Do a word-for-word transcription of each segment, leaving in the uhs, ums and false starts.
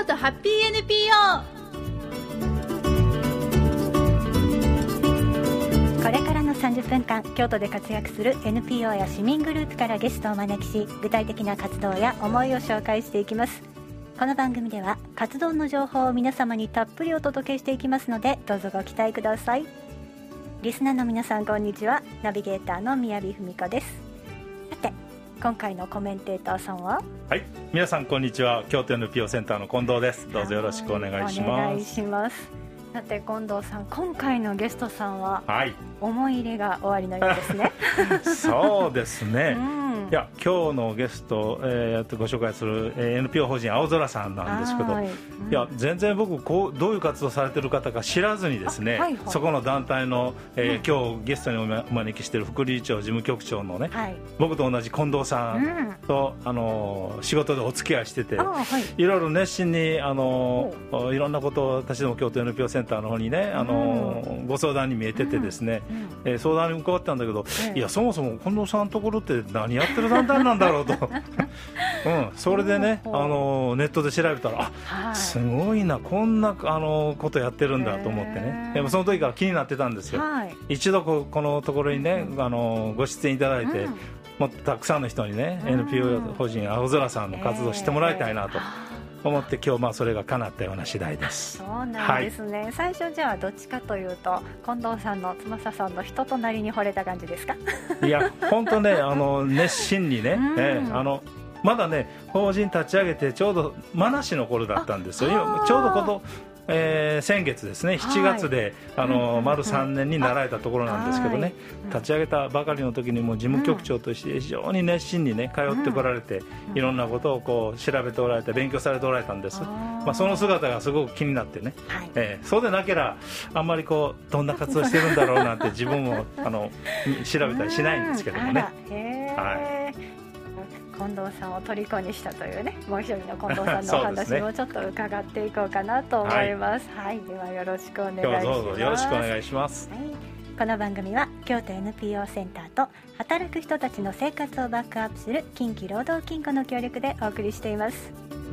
京都ハッピー エヌピーオー。 これからのさんじゅっぷんかん、京都で活躍する エヌピーオー や市民グループからゲストをお招きし、具体的な活動や思いを紹介していきます。この番組では活動の情報を皆様にたっぷりお届けしていきますので、どうぞご期待ください。リスナーの皆さん、こんにちは。ナビゲーターの宮城文子です。さて、今回のコメンテーターさんは、 はい、皆さんこんにちは。京都 エヌピーオー センターの近藤です。どうぞよろしくお願いします。 お願いします。さて近藤さん、今回のゲストさんは、はい、思い入れがおありのようですね。 そうですね、 うんいや今日のゲスト、えー、ご紹介する、えー、エヌピーオー 法人青空さんなんですけど、はいうん、いや全然僕こうどういう活動されてる方か知らずにですね、はいはい、そこの団体の、えーうん、今日ゲストにお招きしている副理事長事務局長のね、はい、僕と同じ近藤さんと、うん、あの仕事でお付き合いしてて、はい、いろいろ熱心にあのいろんなことを私ども京都 エヌピーオー センターの方にねあの、うん、ご相談に見えててですね、うんえー、相談に伺ったんだけど、うん、いやそもそも近藤さんのところって何やってる団体なんだろうと、うん、それでねあのネットで調べたらあ、はい、すごいなこんなあのことやってるんだと思ってね、でもその時から気になってたんですよ、はい、一度ここのところにね、うん、あのご出演いただいて、うん、もっとたくさんの人にね、うん、エヌピーオー 法人青空さんの活動をしてもらいたいなと思って今日まあそれが叶ったような次第です。 そうなんですね、はい、最初じゃあどっちかというと近藤さんの翼さんの人となりに惚れた感じですか？ いや本当ねあの熱心にね、うんえー、あのまだね法人立ち上げてちょうど真梨の頃だったんですよ。今ちょうどこのえー、先月ですねしちがつで、はい、あの、うん、丸さんねんになられたところなんですけどね、立ち上げたばかりの時にも事務局長として非常に熱心にね通ってこられて、うん、いろんなことをこう調べておられて勉強されておられたんです、まあ、その姿がすごく気になってね、はいえー、そうでなければあんまりこうどんな活動してるんだろうなんて自分もあの調べたりしないんですけどもね、はい近藤さんを虜にしたというね、もう一人の近藤さんのお話もちょっと伺っていこうかなと思います。はい、はい、ではよろしくお願いします。 どうぞよろしくお願いします。 はい、この番組は京都 エヌピーオー センターと働く人たちの生活をバックアップする近畿労働金庫の協力でお送りしています。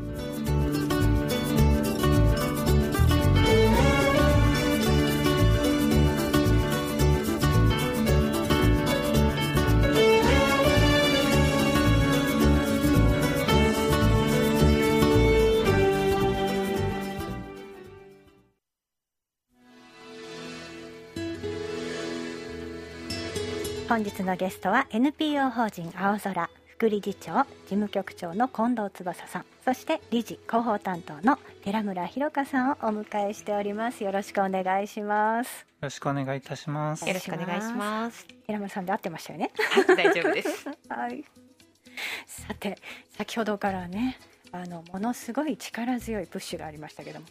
本日のゲストは エヌピーオー 法人青空副理事長事務局長の近藤翼さん、そして理事広報担当の寺村弘香さんをお迎えしております。よろしくお願いします。 よろしくお願いいたします。 よろしくお願いします。 寺村さんで合ってましたよね？ 大丈夫です、 はい、さて先ほどからねあのものすごい力強いプッシュがありましたけども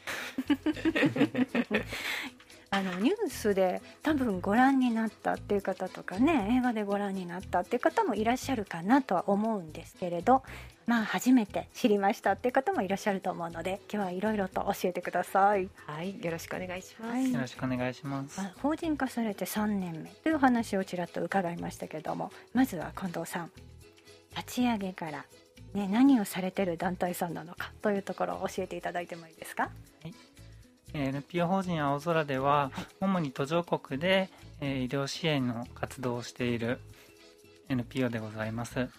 あのニュースで多分ご覧になったっていう方とかね、映画でご覧になったっていう方もいらっしゃるかなとは思うんですけれど、まあ初めて知りましたっていう方もいらっしゃると思うので、今日はいろいろと教えてください。 はい、よろしくお願いします、 はい、よろしくお願いします。 法人化されてさんねんめという話をちらっと伺いましたけれども、まずは近藤さん、立ち上げから、ね、何をされてる団体さんなのかというところを教えていただいてもいいですか？ はい、エヌピーオー 法人青空では、はい、主に途上国で、えー、医療支援の活動をしている エヌピーオー でございます。はい、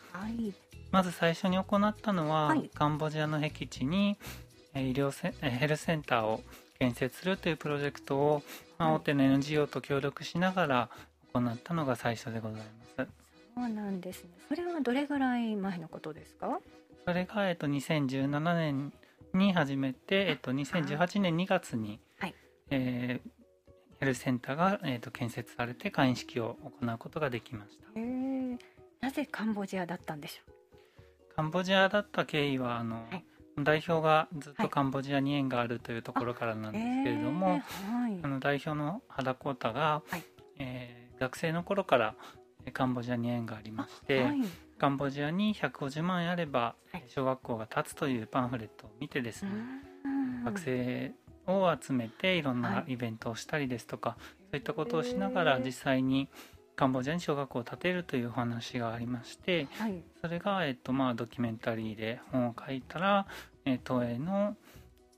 まず最初に行ったのは、はい、カンボジアの僻地に、えー、医療セえー、ヘルスセンターを建設するというプロジェクトを、まあ、大手の エヌジーオー と協力しながら行ったのが最初でございます。 そうなんですね。それはどれぐらい前のことですか？ それが、えっと、にせんじゅうななねんに始めて、えっと、にせんじゅうはちねんにがつに、はいえー、ヘルスセンターが、えー、と建設されて開院式を行うことができました。 へー、なぜカンボジアだったんでしょう？ カンボジアだった経緯はあの、はい、代表がずっとカンボジアに縁があるというところからなんですけれども、はいあはい、あの代表の原浩太が、はいえー、学生の頃からカンボジアに縁がありまして、はい、カンボジアにひゃくごじゅうまん円あれば小学校が建つというパンフレットを見てですね、学生を集めていろんなイベントをしたりですとか、はい、そういったことをしながら実際にカンボジアに小学校を建てるというお話がありまして、はい、それが、えっとまあ、ドキュメンタリーで本を書いたら、えー、東映の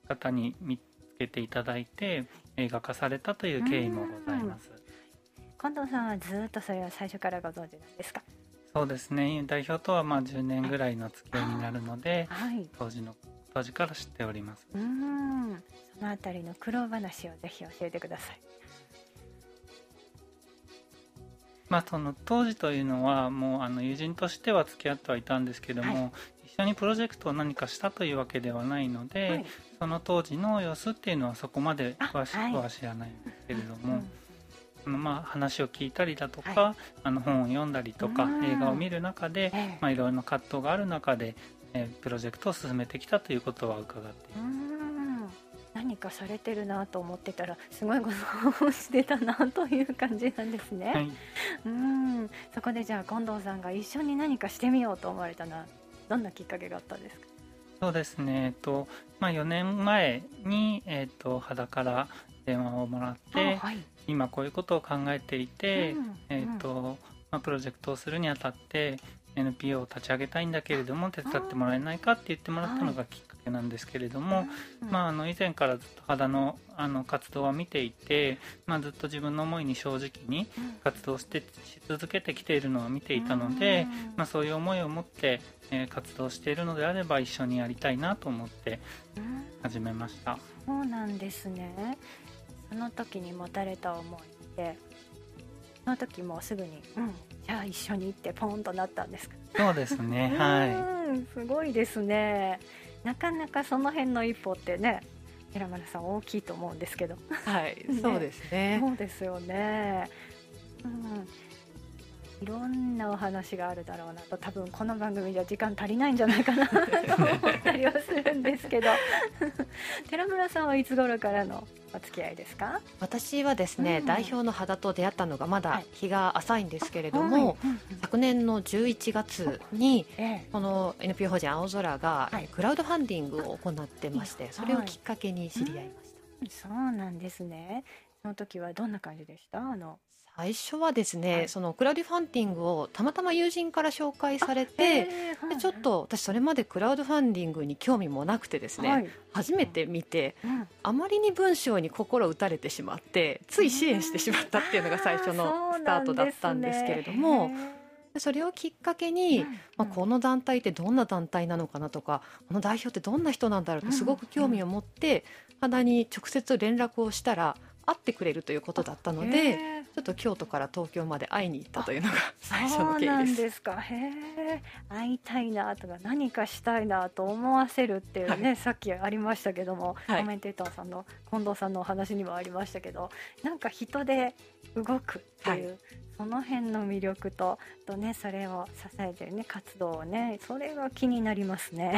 方に見つけていただいて映画化されたという経緯もございます。 近藤さんはずっとそれは最初からご存知なんですか？ そうですね、代表とはまあじゅうねんぐらいの付き合いになるので、はい、当時の当時から知っております。 うーん、そのあたりの苦労話をぜひ教えてください。 まあ、その当時というのはもうあの友人としては付き合ってはいたんですけども、はい、一緒にプロジェクトを何かしたというわけではないので、はい、その当時の様子っていうのはそこまで詳しくは知らないんですけれども、はい、あのまあ話を聞いたりだとか、はい、あの本を読んだりとか映画を見る中で、まあ、いろいろな葛藤がある中で、えー、プロジェクトを進めてきたということは伺っています。 何かされてるなと思ってたらすごいことをしてたなという感じなんですね、はい、うん、そこでじゃあ近藤さんが一緒に何かしてみようと思われたのはどんなきっかけがあったんですか？ そうですね、えっとまあ、よねんまえに、えっと、肌から電話をもらって、はい、今こういうことを考えていて、うん、えっとまあ、プロジェクトをするにあたって エヌピーオー を立ち上げたいんだけれども手伝ってもらえないかって言ってもらったのがきっかけなんですけれども、はい、まあ、あの以前からずっと肌の、あの活動は見ていて、まあ、ずっと自分の思いに正直に活動してし続けてきているのは見ていたので、まあ、そういう思いを持って、えー、活動しているのであれば一緒にやりたいなと思って始めました。 そうなんですね。その時に持たれた思いでその時もうすぐに、うん、じゃあ一緒に行ってポンとなったんですか？ そうですね、はい、 すごいですね。なかなかその辺の一歩ってね、寺村さん大きいと思うんですけど。 はい、ね、そうですね。 そうですよね。うん、いろんなお話があるだろうなと、多分この番組じゃ時間足りないんじゃないかなと思ったりはするんですけど寺村さんはいつ頃からのお付き合いですか？ 私はですね、うん、代表の肌と出会ったのがまだ日が浅いんですけれども、はい、昨年のじゅういちがつに、ええ、この エヌピーオー 法人青空が、はい、クラウドファンディングを行ってまして、それをきっかけに知り合いました、 はい、うん、そうなんですね。その時はどんな感じでした？あの最初はですね、はい、そのクラウドファンディングをたまたま友人から紹介されて、でちょっと私それまでクラウドファンディングに興味もなくてですね、はい、初めて見て、うん、あまりに文章に心打たれてしまってつい支援してしまったっていうのが最初のスタートだったんですけれども、それをきっかけに、うん、まあ、この団体ってどんな団体なのかなとか、この代表ってどんな人なんだろうってすごく興味を持って肌に直接連絡をしたら会ってくれるということだったので、ちょっと京都から東京まで会いに行ったというのが最初の経緯です。そうなんですか。へえ、会いたいなとか何かしたいなと思わせるっていうね、はい、さっきありましたけども、はい、コメンテーターさんの近藤さんのお話にもありましたけど、なんか人で動くっていう、はい、その辺の魅力ととね、それを支えてるね活動をね、それが気になりますね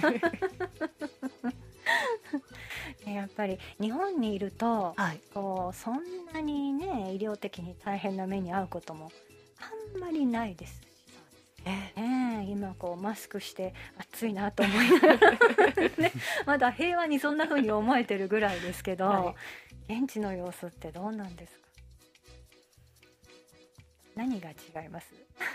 やっぱり日本にいると、はい、こうそんなにね医療的に大変な目に遭うこともあんまりないですし、えー、今こうマスクして暑いなと思いながら、ね、まだ平和にそんな風に思えてるぐらいですけど、はい、現地の様子ってどうなんですか？何が違います？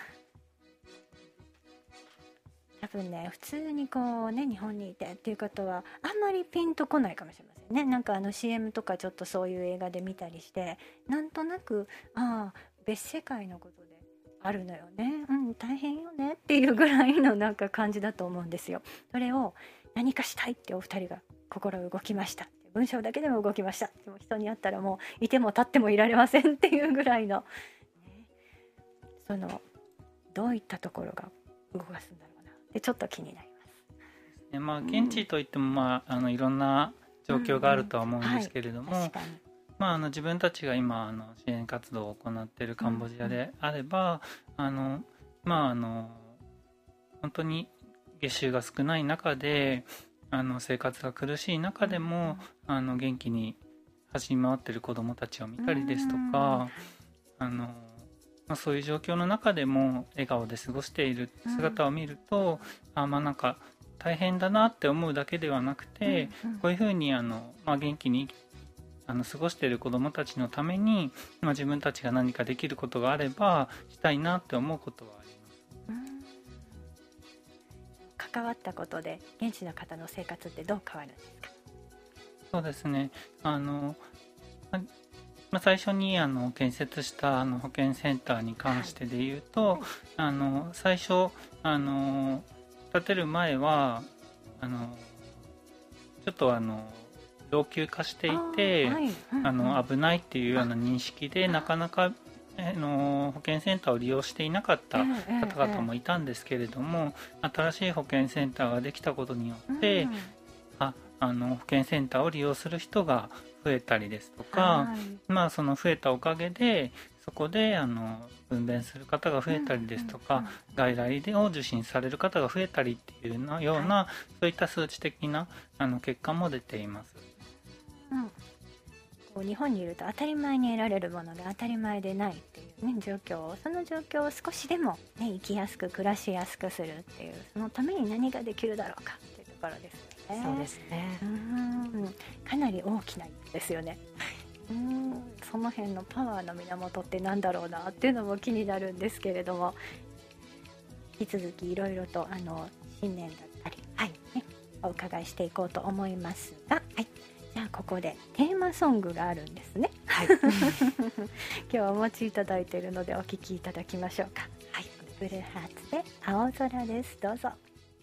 多分ね、普通にこうね日本にいてっていう方はあんまりピンとこないかもしれませんね。なんかあの シーエム とかちょっとそういう映画で見たりして、なんとなくああ別世界のことであるのよね、うん、大変よねっていうぐらいのなんか感じだと思うんですよ。それを何かしたいってお二人が心動きました、文章だけでも動きました、でも人に会ったらもういても立ってもいられませんっていうぐらいの、ね、そのどういったところが動かすんだろうでちょっと気になります、 まあ、現地といっても、まあ、あのいろんな状況があるとは思うんですけれども、うんうん、はい、まあ、あの自分たちが今あの支援活動を行っているカンボジアであれば、うんうん、あのまあ、あの本当に月収が少ない中であの生活が苦しい中でも、うん、あの元気に走り回っている子どもたちを見たりですとか、うん、あのまあ、そういう状況の中でも笑顔で過ごしている姿を見ると、うん、あまあなんか大変だなって思うだけではなくて、うんうん、こういうふうにあの、まあ、元気にあの過ごしている子どもたちのために、まあ、自分たちが何かできることがあればしたいなって思うことはあります、うん、 関わったことで現地の方の生活ってどう変わるんですか？ そうですね、あのまあ、最初にあの建設したあの保健センターに関してでいうと、はい、あの最初あの建てる前はあのちょっとあの老朽化していて、はい、あの危ないっていうような認識でなかなかあの保健センターを利用していなかった方々もいたんですけれども、新しい保健センターができたことによって、うん、ああの保健センターを利用する人が増えたりですとか、はい、まあ、その増えたおかげでそこであの分娩する方が増えたりですとか、うんうんうん、外来でを受診される方が増えたりっていうのような、はい、そういった数値的なあの結果も出ています。 うん、こう日本にいると当たり前に得られるものが当たり前でないっていう、ね、状況、その状況を少しでも、ね、生きやすく暮らしやすくするっていう、そのために何ができるだろうかっていうところですね。 そうですね。 うん、かなり大きなですよね。うん、その辺のパワーの源ってなんだろうなっていうのも気になるんですけれども、引き続きいろいろとあの新年だったり、はいね、お伺いしていこうと思いますが、はい、じゃあここでテーマソングがあるんですね。はい、今日お持ちいただいているのでお聴きいただきましょうか。はい、ブルーハーツで青空です。どうぞ。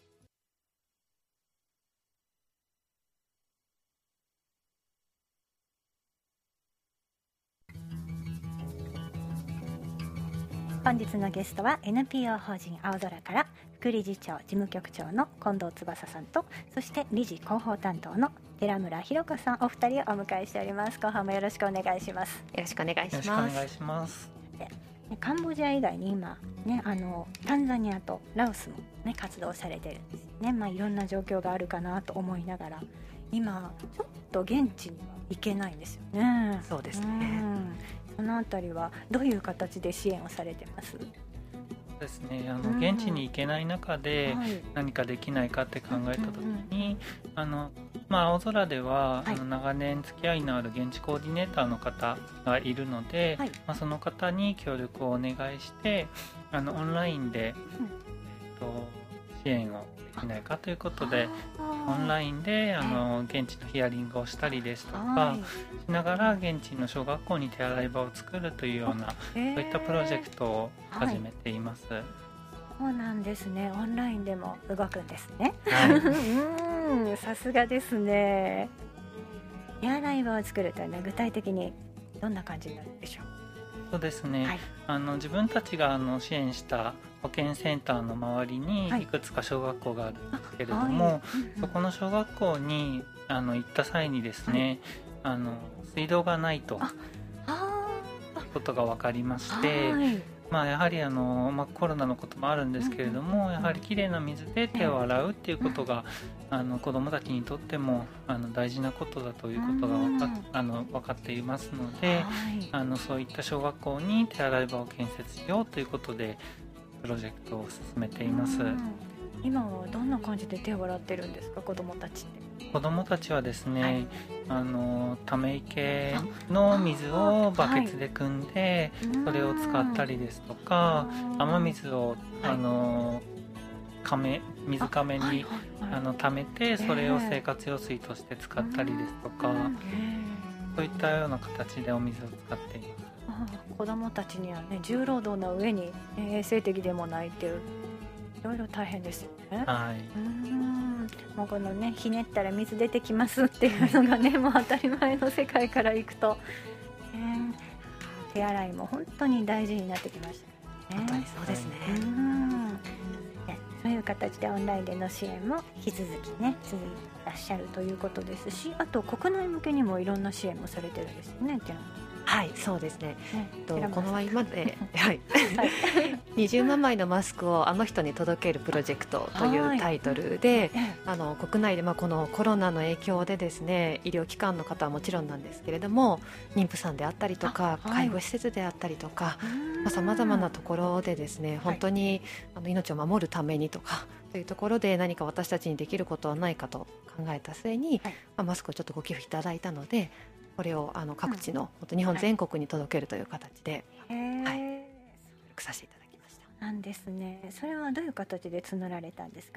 本日のゲストは エヌピーオー 法人青空から副理事長事務局長の近藤翼さんと、そして理事広報担当の寺村弘子さん、お二人をお迎えしております。後半もよろしくお願いします。 よろしくお願いします。 よろしくお願いします。 でカンボジア以外に今、ね、あのタンザニアとラオスも、ね、活動されてるんですね。まあ、いろんな状況があるかなと思いながら、今ちょっと現地には行けないんですよね。 そうですね。 うんそのあたりはどういう形で支援をされてます？ ですね、あの現地に行けない中で何かできないかって考えた時に、あのまあ、青空では、はい、あの長年付き合いのある現地コーディネーターの方がいるので、はい、まあ、その方に協力をお願いしてあのオンラインで、うんえっと、支援をできないかということで、オンラインであの現地のヒアリングをしたりですとかしながら現地の小学校に手洗い場を作るというような、そういったプロジェクトを始めています。はい、 そうなんですね。オンラインでも動くんですね。 はい、 うん、さすがですね。手洗い場を作るというのは具体的にどんな感じになるんでしょう？ そうですね、はい、あの自分たちがあの支援した保健センターの周りにいくつか小学校があるんですけれども、はい、そこの小学校にあの行った際にですね、はい、あの水道がないということが分かりまして、はい、まあ、やはりあの、まあ、コロナのこともあるんですけれども、やはりきれいな水で手を洗うっていうことが、あの子どもたちにとってもあの大事なことだということが分かっ、あの分かっていますので、はい、あのそういった小学校に手洗い場を建設しようということでプロジェクトを進めています。 今はどんな感じで手を洗ってるんですか、子どもたちって？ 子どもたちはですね、はい、あのため池の水をバケツで汲んで、はい、それを使ったりですとか、雨水をあの亀水亀にあ、はいはいはい、あの溜めてそれを生活用水として使ったりですとか、そういったような形でお水を使っています。 あ、子どもたちにはね、重労働の上に衛生的でもないっていう、いろいろ大変ですよね。 はい、 うーん、もうこのね、ひねったら水出てきますっていうのがね、もう当たり前の世界からいくと、えー、手洗いも本当に大事になってきましたね。 本当にそうですね。 うーん、そういう形でオンラインでの支援も引き続きね続いていらっしゃるということですし、あと国内向けにもいろんな支援もされてるんですよね。 はい、そうですね。ね、とこの今で、はい、にじゅうまんまいのマスクをあの人に届けるプロジェクトというタイトルで、あの国内で、まあ、このコロナの影響でですね、医療機関の方はもちろんなんですけれども、妊婦さんであったりとか、はい、介護施設であったりとか、さまざ、まなところでですね、本当に、はい、あの命を守るためにとかというところで何か私たちにできることはないかと考えた末に、はい、まあ、マスクをちょっとご寄付いただいたので、これをあの各地の、うん、日本全国に届けるという形で、はい、はい、協力させていただきました。 なんですね。それはどういう形で募られたんですか？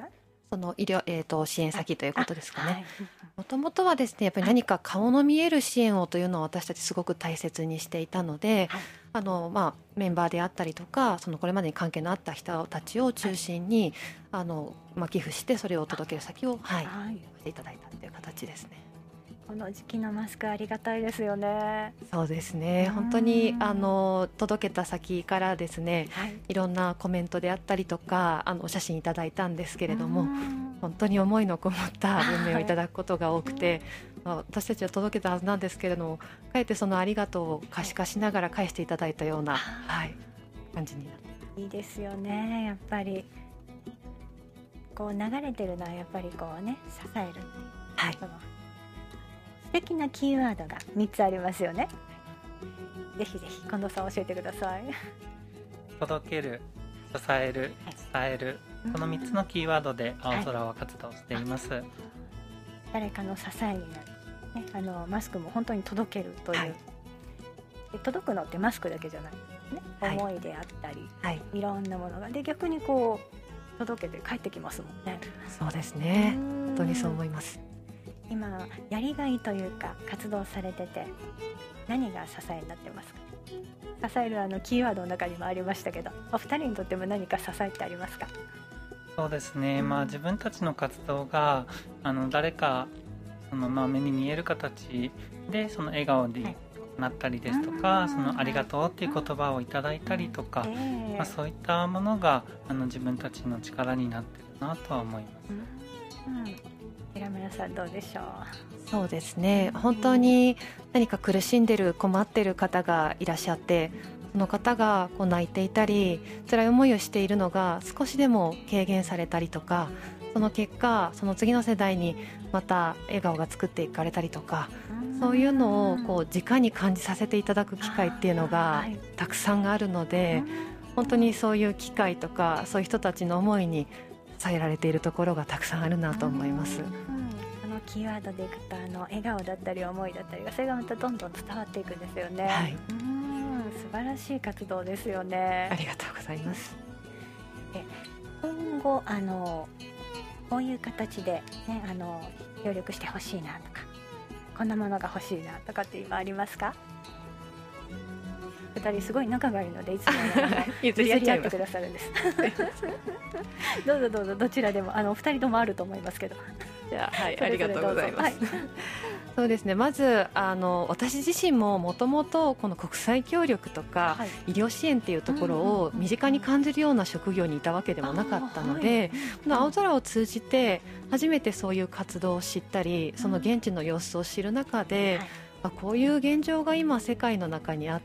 その医療、えー、と支援先ということですかね。もともとはですねやっぱり何か顔の見える支援をというのを私たちすごく大切にしていたので、はい、あのまあ、メンバーであったりとかそのこれまでに関係のあった人たちを中心に、はい、あのまあ、寄付してそれを届ける先を、はいはい、していただいたという形ですね。 この時期のマスクありがたいですよね。 そうですね、本当にあの届けた先からですね、はい、いろんなコメントであったりとかあのお写真いただいたんですけれども、本当に思いのこもった文明をいただくことが多くて、まあ、私たちは届けたはずなんですけれども、かえってそのありがとうを可視化しながら返していただいたような、はい、感じになっていいですよね。やっぱりこう流れてるのはやっぱりこうね支えるっていう、はい、その素敵なキーワードがみっつありますよね。ぜひぜひ近藤さん教えてください。 届ける、支える、伝える、このみっつのキーワードで青空は活動しています、はい、 誰かの支えになる、ね、あのマスクも本当に届けるという、はい、で届くのってマスクだけじゃないですね、はい、思いであったり、はい、いろんなものがで逆にこう届けて帰ってきますもんね。 そうですね、本当にそう思います。 今やりがいというか活動されてて何が支えになってますか？支えるあのキーワードの中にもありましたけど、お二人にとっても何か支えってありますか？ そうですね、まあ、自分たちの活動があの誰かその、まあ、目に見える形でその笑顔になったりですとか、はい、そのありがとうっていう言葉をいただいたりとか、えーまあ、そういったものがあの自分たちの力になってるなとは思います、 うんうん、寺村さんどうでしょう？ そうですね、本当に何か苦しんでる困ってる方がいらっしゃって、その方がこう泣いていたり辛い思いをしているのが少しでも軽減されたりとか、その結果その次の世代にまた笑顔が作っていかれたりとか、そういうのをこう直に感じさせていただく機会っていうのがたくさんあるので、本当にそういう機会とかそういう人たちの思いに支えられているところがたくさんあるなと思います。 キーワードでいくとあの笑顔だったり思いだったりがそれがまたどんどん伝わっていくんですよね、はい、うん素晴らしい活動ですよね。 ありがとうございます。 え今後あのこういう形で、ね、あの協力してほしいなとかこんなものが欲しいなとかって今ありますか？ふたりすごい仲がいいのでいつも譲り合ってくださるんですどうぞどうぞどちらでもあのふたりともあると思いますけどじゃあ、はい、ありがとうございます、はい、そうですね、まずあの私自身ももともとこの国際協力とか、はい、医療支援っていうところを身近に感じるような職業にいたわけでもなかったので、この青空を通じて初めてそういう活動を知ったりその現地の様子を知る中で、はいこういう現状が今世界の中にあって、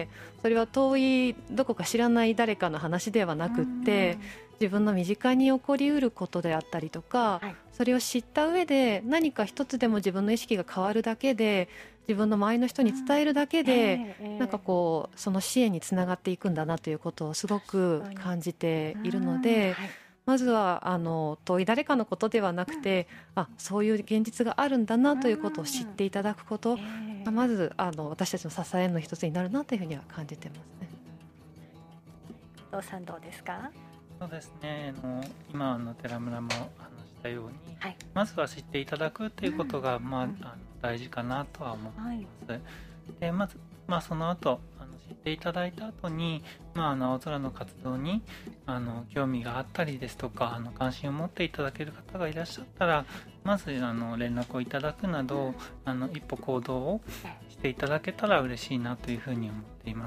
それは遠いどこか知らない誰かの話ではなくって自分の身近に起こりうることであったりとか、はい、それを知った上で何か一つでも自分の意識が変わるだけで自分の周りの人に伝えるだけで、えー、なんかこうその支援につながっていくんだなということをすごく感じているので、まずはあの遠い誰かのことではなくて、あそういう現実があるんだなということを知っていただくこと、えー、まずあの私たちの支えの一つになるなというふうには感じてますね。 お父さんどうですか？ そうですね、あの今の寺村も話したように、はい、まずは知っていただくということが、うんまあ、あの大事かなとは思っています、はい、でまず、まあ、その後あの知っていただいた後に、まあ、あの青空の活動にあの興味があったりですとかあの関心を持っていただける方がいらっしゃったらまずあの連絡をいただくなどあの一歩行動をしていただけたら嬉しいなというふうに思っています。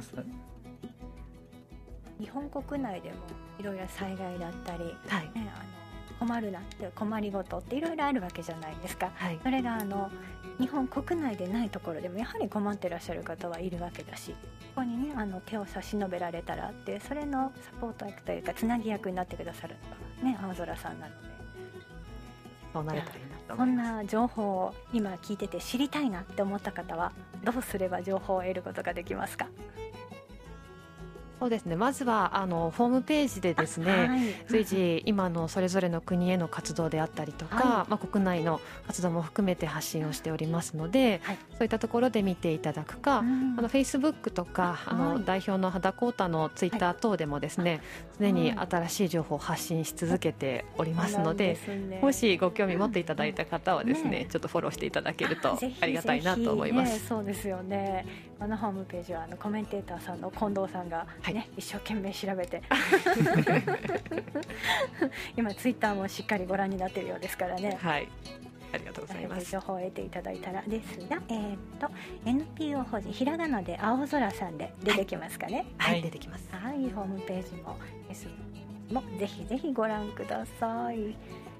日本国内でもいろいろ災害だったり、はいね、あの困るなって困りごとっていろいろあるわけじゃないですか、はい、それがあの日本国内でないところでもやはり困ってらっしゃる方はいるわけだし、ここにねあの手を差し伸べられたらってそれのサポート役というかつなぎ役になってくださるのが、ね、青空さんなので、 そうなれたらいいなと思います。そんな情報を今聞いてて知りたいなって思った方はどうすれば情報を得ることができますか？ そうですね、まずはあのホームページでですね、はい、随時今のそれぞれの国への活動であったりとか、はい、まあ、国内の活動も含めて発信をしておりますので、はい、そういったところで見ていただくか、うん、あの Facebook とかあの、はい、代表の肌コータのツイッター等でもですね、常、はい、に新しい情報を発信し続けておりますので、はい、ね、もしご興味持っていただいた方はですね、ね、ちょっとフォローしていただけるとありがたいなと思います。 ぜひぜひ、ね、そうですよね。このホームページはあのコメンテーターさんの近藤さんが、ね、はい、一生懸命調べて今ツイッターもしっかりご覧になっているようですからね。 はい、ありがとうございます。 情報を得ていただいたらですが、えー、と エヌピーオー 法人ひらがなで青空さんで出てきますかね。 はい、はい、出てきます。 はい、ホームページも エスエヌエス もぜひぜひご覧ください。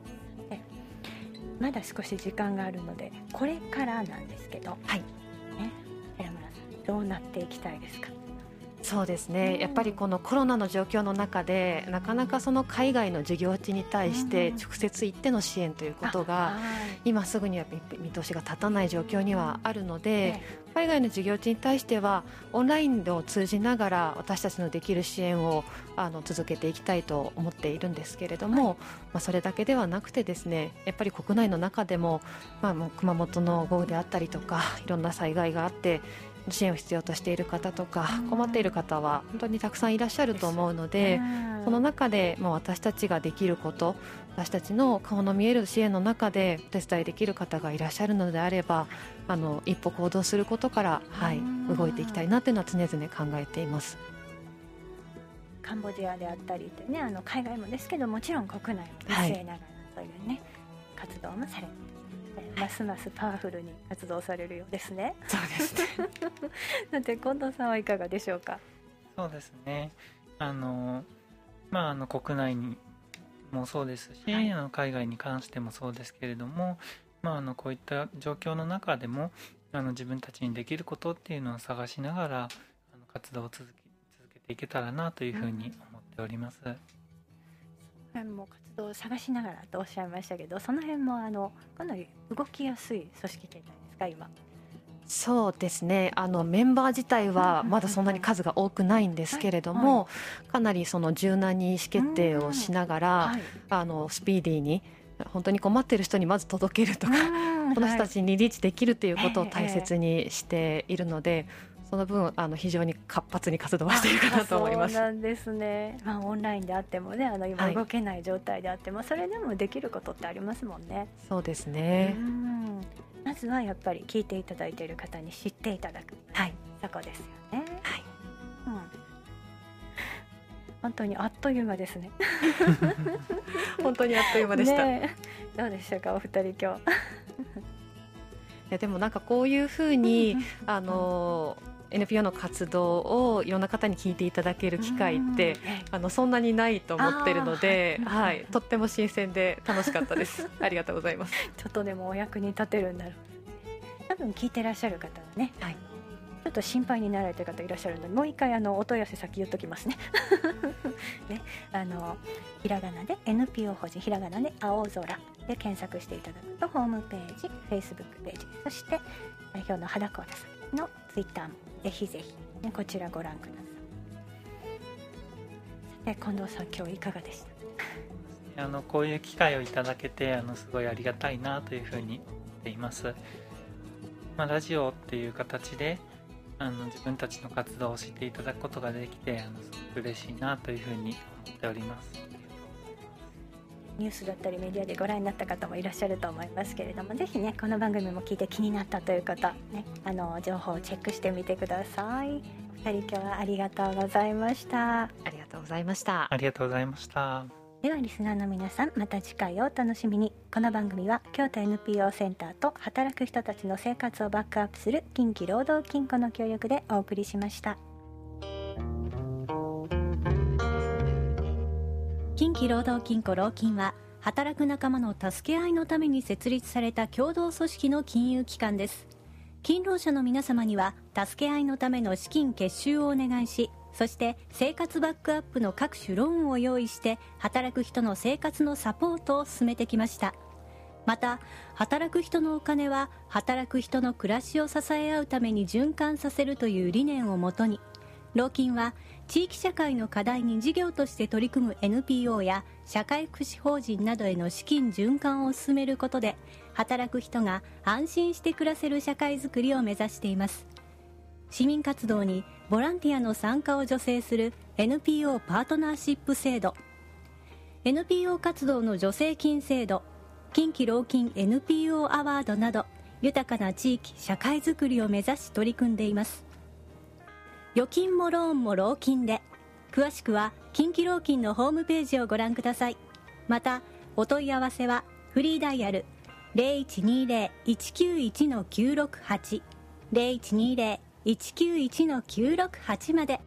まだ少し時間があるのでこれからなんですけど、はい、ね、寺村さんどうなっていきたいですか？ そうですね、やっぱりこのコロナの状況の中でなかなかその海外の事業地に対して直接行っての支援ということが今すぐには見通しが立たない状況にはあるので、海外の事業地に対してはオンラインを通じながら私たちのできる支援をあの続けていきたいと思っているんですけれども、はい、まあ、それだけではなくてですね、やっぱり国内の中でも、まあ、もう熊本の豪雨であったりとかいろんな災害があって支援を必要としている方とか困っている方は本当にたくさんいらっしゃると思うので、その中でもう私たちができること、私たちの顔の見える支援の中でお手伝いできる方がいらっしゃるのであれば、あの一歩行動することから、はい、動いていきたいなというのは常々考えています。 カンボジアであったりって、ね、あの海外もですけどもちろん国内も見据えながらというね、はい、活動もされてますますパワフルに活動されるようですね。 そうですねだって近藤さんはいかがでしょうか？ そうですね、あの、まあ、あの国内にもそうですし、はい、あの海外に関してもそうですけれども、まあ、あのこういった状況の中でもあの自分たちにできることっていうのを探しながらあの活動を続け、続けていけたらなというふうに思っております。 うん、もう活動を探しながらとおっしゃいましたけど、その辺もあのかなり動きやすい組織形態ですか今？ そうですね、あのメンバー自体はまだそんなに数が多くないんですけれども、はいはい、かなりその柔軟に意思決定をしながら、はい、あのスピーディーに本当に困っている人にまず届けるとか、この人たちにリーチできるということを大切にしているので、その分あの非常に活発に活動しているかなと思います。 そうなんですね、まあ、オンラインであってもね、あの今動けない状態であっても、はい、それでもできることってありますもんね。 そうですね、 うん、まずはやっぱり聞いていただいている方に知っていただく、はい、そこですよね。はい、うん、本当にあっという間ですね本当にあっという間でした、 ね、どうでしたかお二人今日いやでもなんかこういうふうにあのエヌピーオー の活動をいろんな方に聞いていただける機会ってあのそんなにないと思っているので、はい、とっても新鮮で楽しかったですありがとうございます。 ちょっとでもお役に立てるんだろう。多分聞いてらっしゃる方はね、はい、ちょっと心配になられている方いらっしゃるので、もう一回あのお問い合わせ先言っときますねね、あのひらがなで エヌピーオー 法人ひらがなで青空で検索していただくとホームページ、フェイスブックページ、そして代表の肌川田さんのツイッターもぜひぜひ、ね、こちらご覧ください。さて近藤さん今日いかがでした？ あのこういう機会をいただけてあのすごいありがたいなというふうに思っています。まあ、ラジオっていう形であの自分たちの活動を知っていただくことができてあのすごく嬉しいなというふうに思っております。 ニュースだったりメディアでご覧になった方もいらっしゃると思いますけれども、ぜひねこの番組も聞いて気になったという方、ね、あの情報をチェックしてみてください。ふたり今日はありがとうございました。 ありがとうございました。 ありがとうございました。 ではリスナーの皆さん、また次回をお楽しみに。この番組は京都 エヌピーオー センターと働く人たちの生活をバックアップする近畿労働金庫の協力でお送りしました。近畿労働金庫労金は働く仲間の助け合いのために設立された共同組織の金融機関です。勤労者の皆様には助け合いのための資金結集をお願いし、そして生活バックアップの各種ローンを用意して働く人の生活のサポートを進めてきました。また働く人のお金は働く人の暮らしを支え合うために循環させるという理念をもとに、 老金は地域社会の課題に事業として取り組む エヌピーオー や社会福祉法人などへの資金循環を進めることで、働く人が安心して暮らせる社会づくりを目指しています。市民活動にボランティアの参加を助成する エヌピーオー パートナーシップ制度、 エヌピーオー 活動の助成金制度、近畿老金 エヌピーオー アワードなど、豊かな地域社会づくりを目指し取り組んでいます。預金もローンも老金で、詳しくは近畿老金のホームページをご覧ください。またお問い合わせはフリーダイヤル ゼロいちにゼロ いちきゅういち きゅうろくはち ゼロいちにゼロ いちきゅういち きゅうろくはち まで。